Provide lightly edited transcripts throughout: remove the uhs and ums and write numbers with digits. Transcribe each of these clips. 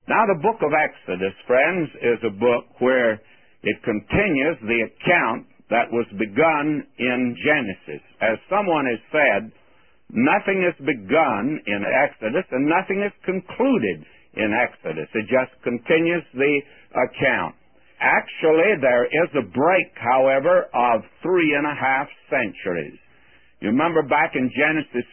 Now, the book of Exodus, friends, is a book where it continues the account that was begun in Genesis. As someone has said, nothing is begun in Exodus and nothing is concluded in Exodus. It just continues the account. Actually, there is a break, however, of 3.5 centuries. You remember back in Genesis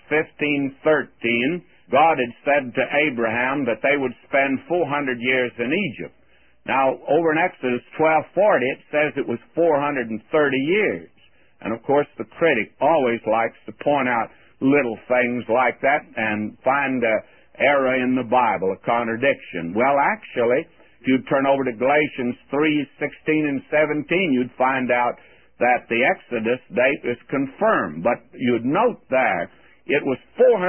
15:13, God had said to Abraham that they would spend 400 years in Egypt. Now, over in Exodus 12:40, it says it was 430 years. And, of course, the critic always likes to point out little things like that and find an error in the Bible, a contradiction. Well, actually, if you turn over to Galatians 3:16 and 17, you'd find out that the Exodus date is confirmed. But you'd note there, it was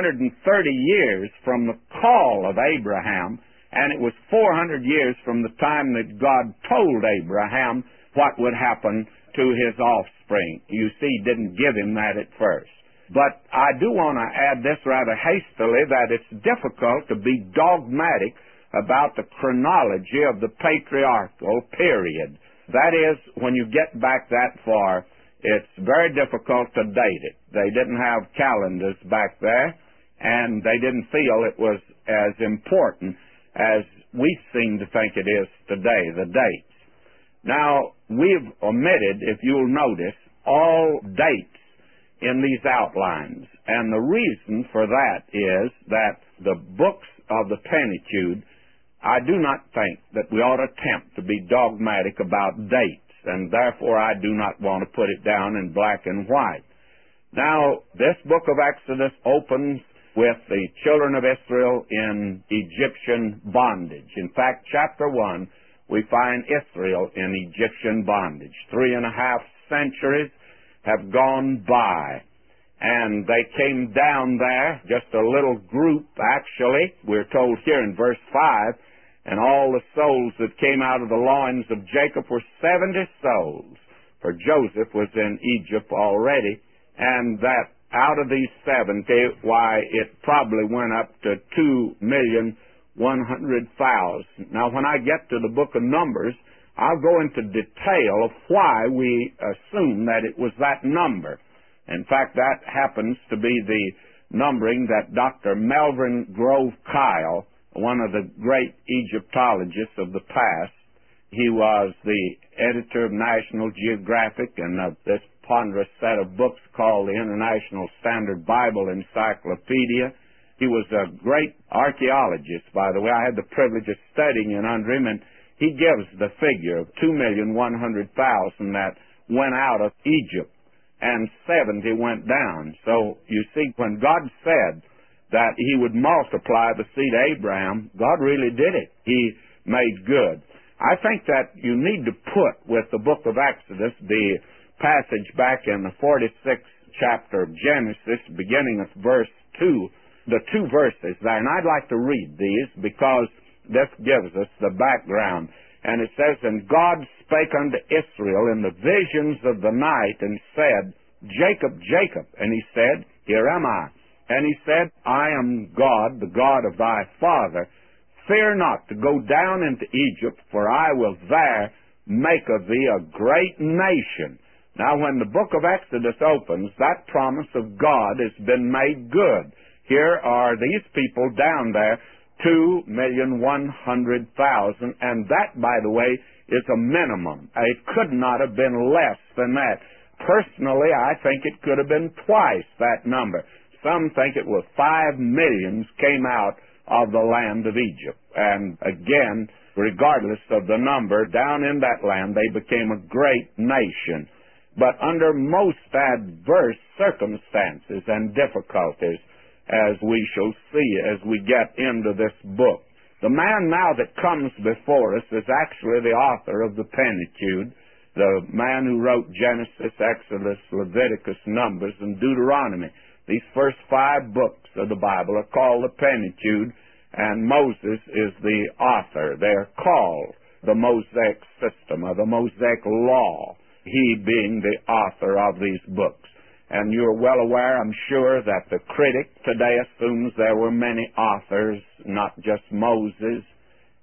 430 years from the call of Abraham, and it was 400 years from the time that God told Abraham what would happen to his offspring. You see, he didn't give him that at first. But I do want to add this rather hastily, that it's difficult to be dogmatic about the chronology of the patriarchal period. That is, when you get back that far, it's very difficult to date it. They didn't have calendars back there, and they didn't feel it was as important as we seem to think it is today, the dates. Now, we've omitted, if you'll notice, all dates in these outlines. And the reason for that is that the books of the Pentateuch, I do not think that we ought to attempt to be dogmatic about dates, and therefore I do not want to put it down in black and white. Now, this book of Exodus opens with the children of Israel in Egyptian bondage. In fact, chapter 1, we find Israel in Egyptian bondage. 3.5 centuries have gone by, and they came down there, just a little group actually. We're told here in verse 5, and all the souls that came out of the loins of Jacob were 70 souls, for Joseph was in Egypt already, and that out of these 70, why, it probably went up to 2,100,000. Now, when I get to the book of Numbers, I'll go into detail of why we assume that it was that number. In fact, that happens to be the numbering that Dr. Melvin Grove Kyle, one of the great Egyptologists of the past, he was the editor of National Geographic and of this ponderous set of books called the International Standard Bible Encyclopedia. He was a great archaeologist, by the way. I had the privilege of studying in under him, and he gives the figure of 2,100,000 that went out of Egypt, and 70 went down. So, you see, when God said that he would multiply the seed of Abraham, God really did it. He made good. I think that you need to put with the book of Exodus the passage back in the 46th chapter of Genesis, beginning with verse 2, the 2 verses there. And I'd like to read these because this gives us the background. And it says, "And God spake unto Israel in the visions of the night, and said, Jacob, Jacob. And he said, Here am I. And he said, I am God, the God of thy father. Fear not to go down into Egypt, for I will there make of thee a great nation." Now, when the book of Exodus opens, that promise of God has been made good. Here are these people down there, 2,100,000, and that, by the way, is a minimum. It could not have been less than that. Personally, I think it could have been twice that number. Some think it was 5 millions came out of the land of Egypt. And again, regardless of the number, down in that land they became a great nation. But under most adverse circumstances and difficulties, as we shall see as we get into this book. The man now that comes before us is actually the author of the Pentateuch, the man who wrote Genesis, Exodus, Leviticus, Numbers, and Deuteronomy. These first 5 books of the Bible are called the Pentateuch, and Moses is the author. They're called the Mosaic system or the Mosaic law, he being the author of these books. And you're well aware, I'm sure, that the critic today assumes there were many authors, not just Moses,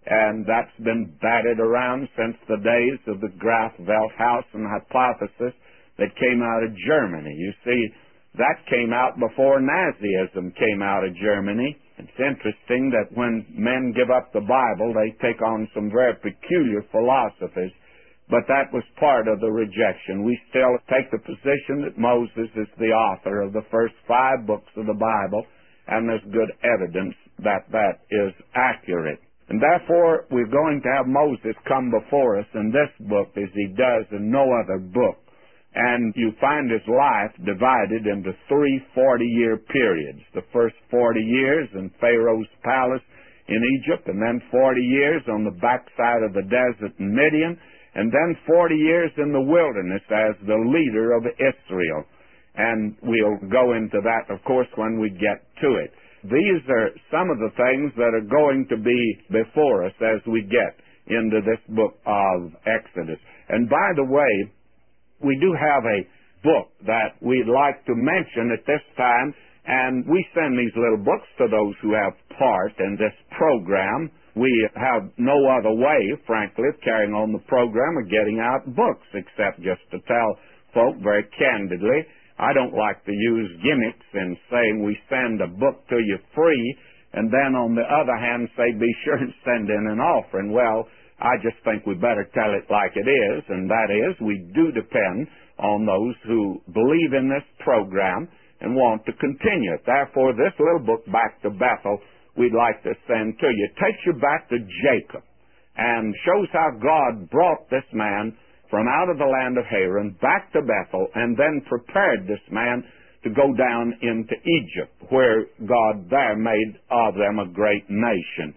and that's been batted around since the days of the Graf-Velthausen hypothesis that came out of Germany. You see, that came out before Nazism came out of Germany. It's interesting that when men give up the Bible, they take on some very peculiar philosophies, but that was part of the rejection. We still take the position that Moses is the author of the first 5 books of the Bible, and there's good evidence that that is accurate. And therefore, we're going to have Moses come before us in this book as he does in no other book. And you find his life divided into 3 40-year periods. The first 40 years in Pharaoh's palace in Egypt, and then 40 years on the backside of the desert in Midian, and then 40 years in the wilderness as the leader of Israel. And we'll go into that, of course, when we get to it. These are some of the things that are going to be before us as we get into this book of Exodus. And by the way, we do have a book that we'd like to mention at this time, and we send these little books to those who have part in this program. We have no other way, frankly, of carrying on the program or getting out books except just to tell folk very candidly, I don't like to use gimmicks in saying we send a book to you free, and then on the other hand say be sure and send in an offering. Well, I just think we better tell it like it is, and that is we do depend on those who believe in this program and want to continue it. Therefore, this little book, Back to Bethel, we'd like to send to you. It takes you back to Jacob and shows how God brought this man from out of the land of Haran back to Bethel, and then prepared this man to go down into Egypt, where God there made of them a great nation.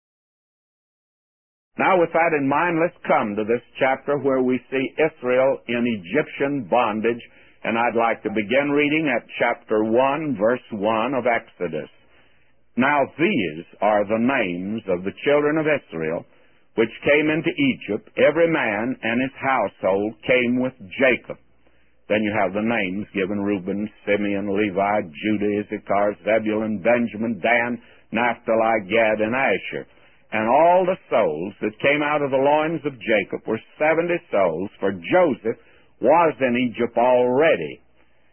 Now, with that in mind, let's come to this chapter where we see Israel in Egyptian bondage, and I'd like to begin reading at chapter 1, verse 1 of Exodus. Now these are the names of the children of Israel, which came into Egypt. Every man and his household came with Jacob. Then you have the names given: Reuben, Simeon, Levi, Judah, Issachar, Zebulun, Benjamin, Dan, Naphtali, Gad, and Asher. And all the souls that came out of the loins of Jacob were 70 souls, for Joseph was in Egypt already.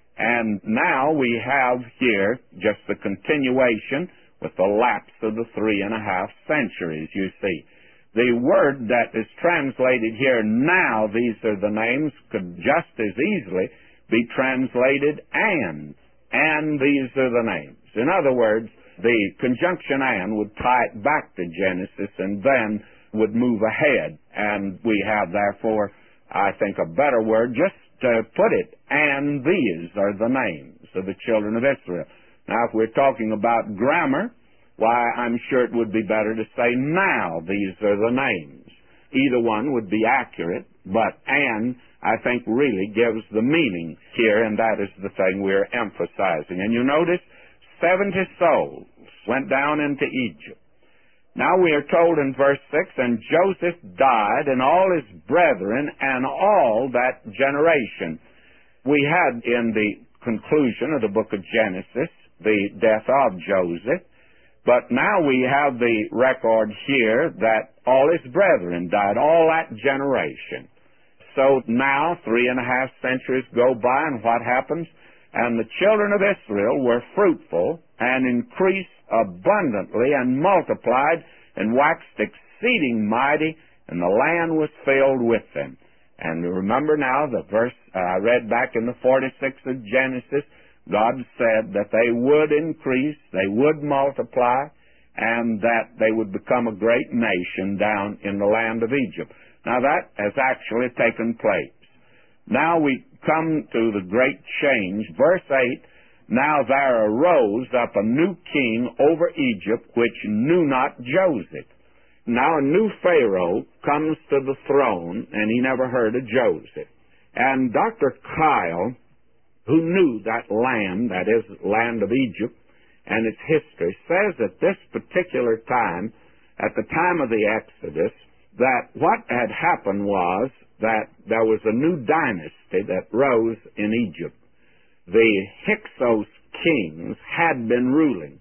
And now we have here just the continuation with the lapse of the 3.5 centuries, you see. The word that is translated here, now these are the names, could just as easily be translated and these are the names. In other words, the conjunction and would tie it back to Genesis and then would move ahead. And we have, therefore, I think a better word just to put it, and these are the names of the children of Israel. Now, if we're talking about grammar, why, I'm sure it would be better to say, now these are the names. Either one would be accurate, but and, I think, really gives the meaning here, and that is the thing we're emphasizing. And you notice 70 souls went down into Egypt. Now we are told in verse 6, and Joseph died, and all his brethren, and all that generation. We had in the conclusion of the book of Genesis the death of Joseph, but now we have the record here that all his brethren died, all that generation. So now 3.5 centuries go by, and what happens? And the children of Israel were fruitful and increased abundantly and multiplied and waxed exceeding mighty, and the land was filled with them. And remember now the verse I read back in the 46th of Genesis, God said that they would increase, they would multiply, and that they would become a great nation down in the land of Egypt. Now that has actually taken place. Now we come to the great change. Verse 8, now there arose up a new king over Egypt, which knew not Joseph. Now a new Pharaoh comes to the throne, and he never heard of Joseph. And Dr. Kyle, who knew that land, that is, land of Egypt, and its history, says at this particular time, at the time of the Exodus, that what had happened was that there was a new dynasty that rose in Egypt. The Hyksos kings had been ruling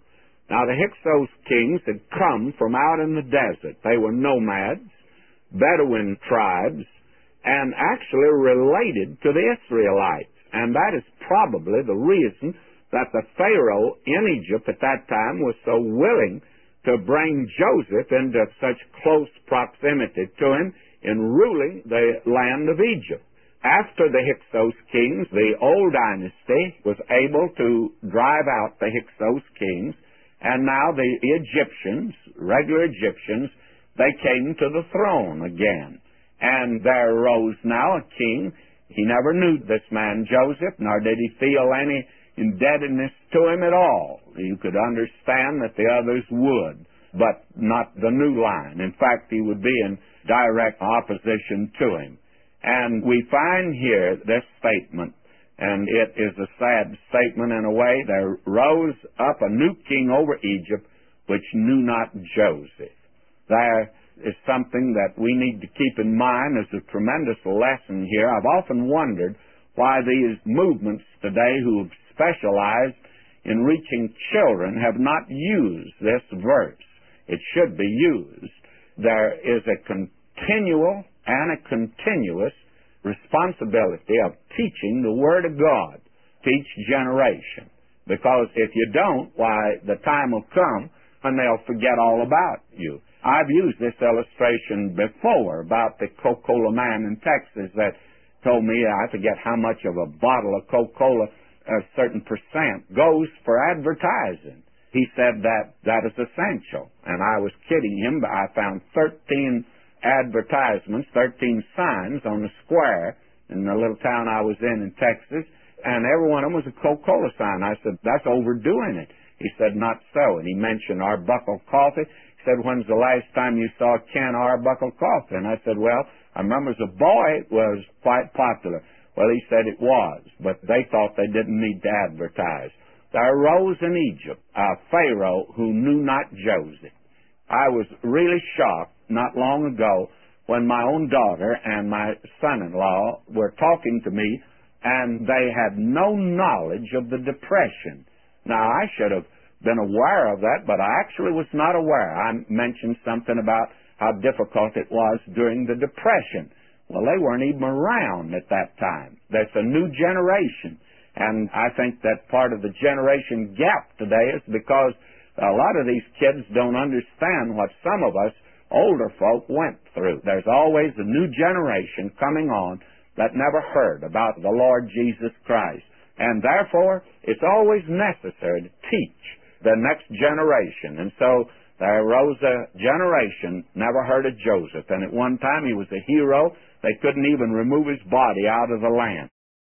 Now, the Hyksos kings had come from out in the desert. They were nomads, Bedouin tribes, and actually related to the Israelites. And that is probably the reason that the Pharaoh in Egypt at that time was so willing to bring Joseph into such close proximity to him in ruling the land of Egypt. After the Hyksos kings, the old dynasty was able to drive out the Hyksos kings, and now the Egyptians, regular Egyptians, they came to the throne again. And there arose now a king. He never knew this man Joseph, nor did he feel any indebtedness to him at all. You could understand that the others would, but not the new line. In fact, he would be in direct opposition to him. And we find here this statement, and it is a sad statement in a way. There rose up a new king over Egypt, which knew not Joseph. There is something that we need to keep in mind as a tremendous lesson here. I've often wondered why these movements today who have specialized in reaching children have not used this verse. It should be used. There is a continual and a continuous responsibility of teaching the Word of God to each generation. Because if you don't, why, the time will come when they'll forget all about you. I've used this illustration before about the Coca-Cola man in Texas that told me, I forget how much of a bottle of Coca-Cola, a certain percent, goes for advertising. He said that is essential. And I was kidding him, but I found 13 advertisements, 13 signs on the square in the little town I was in Texas, and every one of them was a Coca-Cola sign. I said, that's overdoing it. He said, not so. And he mentioned Arbuckle coffee. He said, when's the last time you saw a can of Arbuckle coffee? And I said, well, I remember as a boy it was quite popular. Well, he said it was, but they thought they didn't need to advertise. There arose in Egypt a Pharaoh who knew not Joseph. I was really shocked not long ago when my own daughter and my son-in-law were talking to me, and they had no knowledge of the Depression. Now, I should have been aware of that, but I actually was not aware. I mentioned something about how difficult it was during the Depression. Well, they weren't even around at that time. There's a new generation, and I think that part of the generation gap today is because a lot of these kids don't understand what some of us older folk went through. There's always a new generation coming on that never heard about the Lord Jesus Christ. And therefore, it's always necessary to teach the next generation. And so there arose a generation never heard of Joseph. And at one time he was a hero. They couldn't even remove his body out of the land.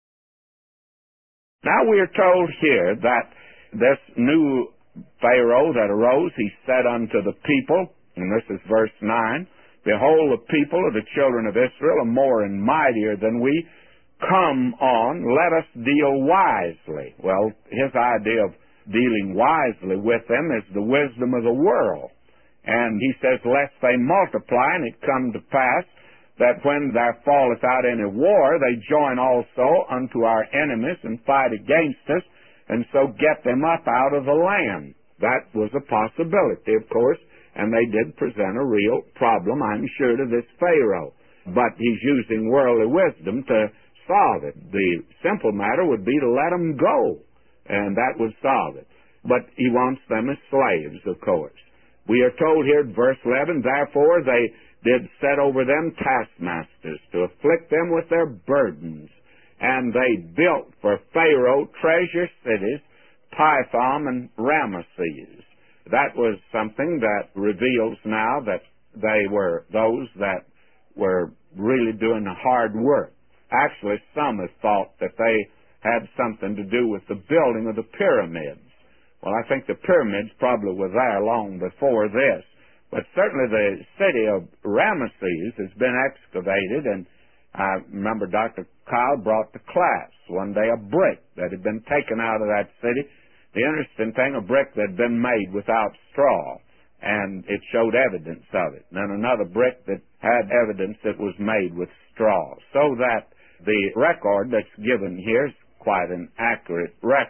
Now we are told here that this new Pharaoh that arose, he said unto the people, and this is verse 9, behold, the people of the children of Israel are more and mightier than we. Come on, let us deal wisely. Well, his idea of dealing wisely with them is the wisdom of the world. And he says, lest they multiply, and it come to pass that when there falleth out any war, they join also unto our enemies and fight against us, and so get them up out of the land. That was a possibility, of course, and they did present a real problem, I'm sure, to this Pharaoh. But he's using worldly wisdom to solve it. The simple matter would be to let them go, and that would solve it. But he wants them as slaves, of course. We are told here in verse 11, therefore they did set over them taskmasters to afflict them with their burdens. And they built for Pharaoh treasure cities, Pithom and Ramesses. That was something that reveals now that they were those that were really doing the hard work. Actually, some have thought that they had something to do with the building of the pyramids. Well, I think the pyramids probably were there long before this. But certainly the city of Ramesses has been excavated, and I remember Dr. Kyle brought to class one day a brick that had been taken out of that city. The interesting thing, a brick that had been made without straw, and it showed evidence of it. And then another brick that had evidence that was made with straw. So that the record that's given here is quite an accurate record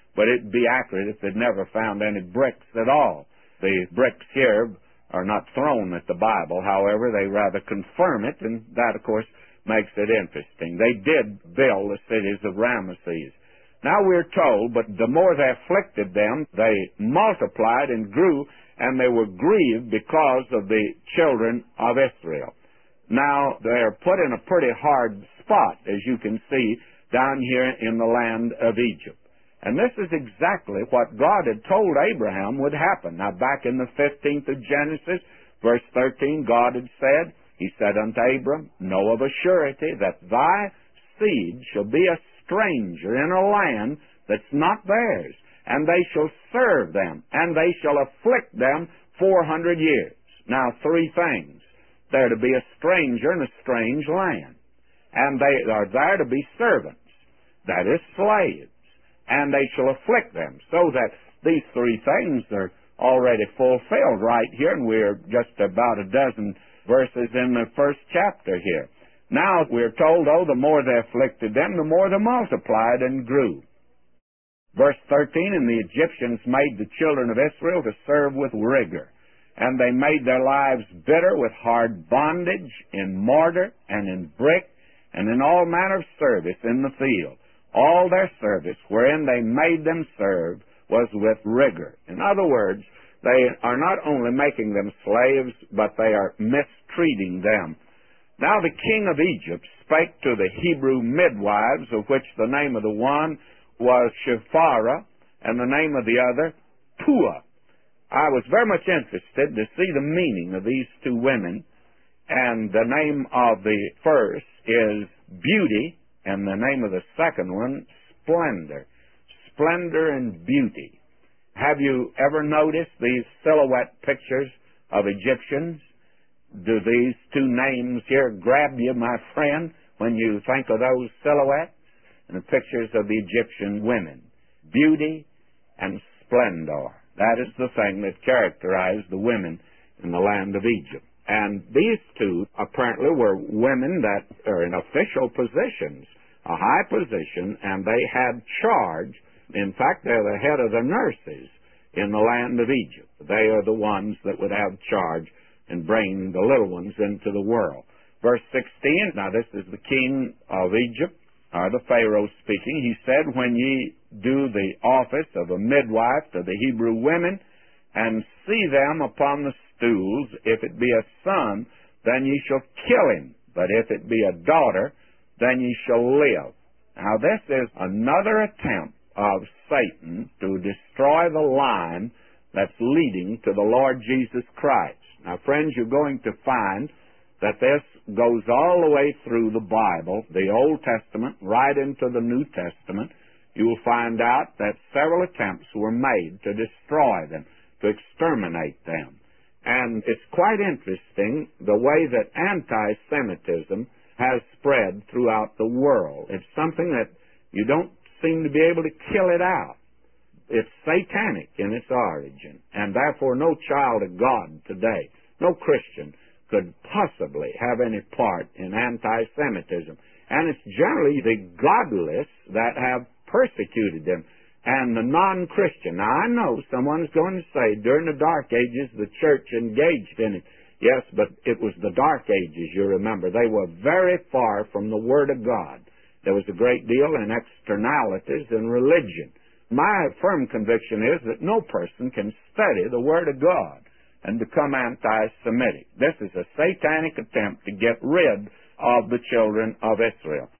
but it'd be accurate if they'd never found any bricks at all. The bricks here are not thrown at the Bible. However, they rather confirm it, and that, of course, makes it interesting. They did build the cities of Ramesses. Now we're told, but the more they afflicted them, they multiplied and grew, and they were grieved because of the children of Israel. Now, they're put in a pretty hard spot, as you can see, down here in the land of Egypt. And this is exactly what God had told Abraham would happen. Now, back in the 15th of Genesis, verse 13, God had said, He said unto Abram, Know of a surety that thy seed shall be a stranger in a land that's not theirs, and they shall serve them, and they shall afflict them 400 years. Now, three things. They're to be a stranger in a strange land, and they are there to be servants, that is, slaves, and they shall afflict them, so that these three things are already fulfilled right here, and we're just about a dozen verses in the first chapter here. Now we're told, oh, the more they afflicted them, the more they multiplied and grew. Verse 13, And the Egyptians made the children of Israel to serve with rigor, and they made their lives bitter with hard bondage, in mortar and in brick, and in all manner of service in the field. All their service, wherein they made them serve, was with rigor. In other words, they are not only making them slaves, but they are mistreating them. Now the king of Egypt spake to the Hebrew midwives, of which the name of the one was Shiphrah, and the name of the other Puah. I was very much interested to see the meaning of these two women, and the name of the first is Beauty, and the name of the second one, Splendor. Splendor and beauty. Have you ever noticed these silhouette pictures of Egyptians? Do these two names here grab you, my friend, when you think of those silhouettes? And the pictures of the Egyptian women. Beauty and splendor. That is the thing that characterized the women in the land of Egypt. And these two apparently were women that are in official positions, a high position, and they had charge. In fact, they're the head of the nurses in the land of Egypt. They are the ones that would have charge and bring the little ones into the world. Verse 16, now this is the king of Egypt, or the Pharaoh speaking. He said, When ye do the office of a midwife to the Hebrew women, and see them upon the stools, if it be a son, then ye shall kill him. But if it be a daughter, then ye shall live. Now this is another attempt of Satan to destroy the line that's leading to the Lord Jesus Christ. Now, friends, you're going to find that this goes all the way through the Bible, the Old Testament, right into the New Testament. You will find out that several attempts were made to destroy them, to exterminate them. And it's quite interesting the way that anti-Semitism has spread throughout the world. It's something that you don't seem to be able to kill it out. It's satanic in its origin, and therefore no child of God today, no Christian, could possibly have any part in anti-Semitism. And it's generally the godless that have persecuted them, and the non-Christian. Now, I know someone's going to say, during the Dark Ages, the church engaged in it. Yes, but it was the Dark Ages, you remember. They were very far from the Word of God. There was a great deal in externalities in religion. My firm conviction is that no person can study the Word of God and become anti-Semitic. This is a satanic attempt to get rid of the children of Israel.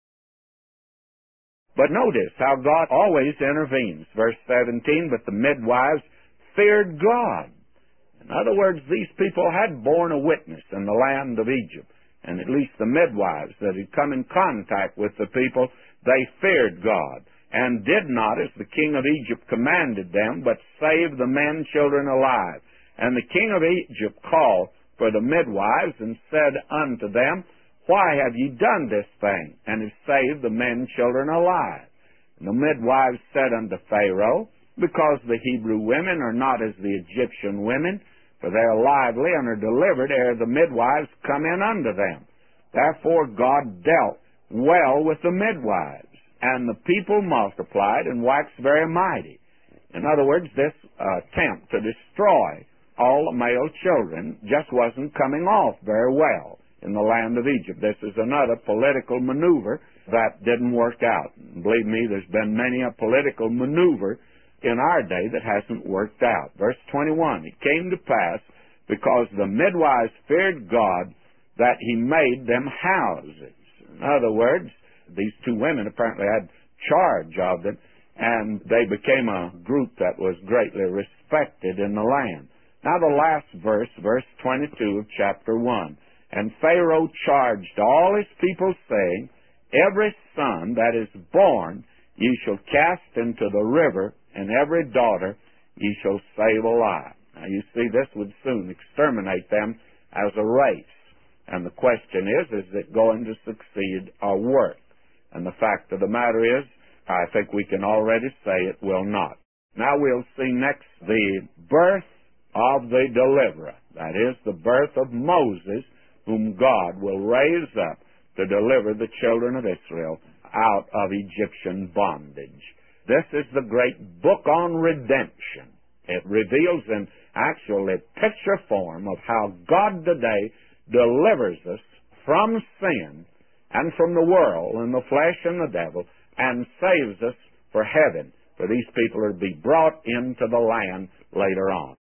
But notice how God always intervenes. Verse 17, But the midwives feared God. In other words, these people had borne a witness in the land of Egypt. And at least the midwives that had come in contact with the people, they feared God, and did not, as the king of Egypt commanded them, but saved the men children alive. And the king of Egypt called for the midwives, and said unto them, Why have ye done this thing, and have saved the men children alive? And the midwives said unto Pharaoh, Because the Hebrew women are not as the Egyptian women, for they are lively and are delivered ere the midwives come in unto them. Therefore God dealt well with the midwives, and the people multiplied and waxed very mighty. In other words, this attempt to destroy all the male children just wasn't coming off very well in the land of Egypt. This is another political maneuver that didn't work out. And believe me, there's been many a political maneuver in our day that hasn't worked out. Verse 21, it came to pass, because the midwives feared God, that he made them houses. In other words, these two women apparently had charge of them, and they became a group that was greatly respected in the land. Now the last verse, verse 22 of chapter 1. And Pharaoh charged all his people, saying, every son that is born ye shall cast into the river, and every daughter ye shall save alive. Now you see, this would soon exterminate them as a race. And the question is it going to succeed or work? And the fact of the matter is, I think we can already say it will not. Now we'll see next the birth of the deliverer. That is, the birth of Moses, whom God will raise up to deliver the children of Israel out of Egyptian bondage. This is the great book on redemption. It reveals in actually picture form of how God today delivers us from sin and from the world and the flesh and the devil, and saves us for heaven, for these people are to be brought into the land later on.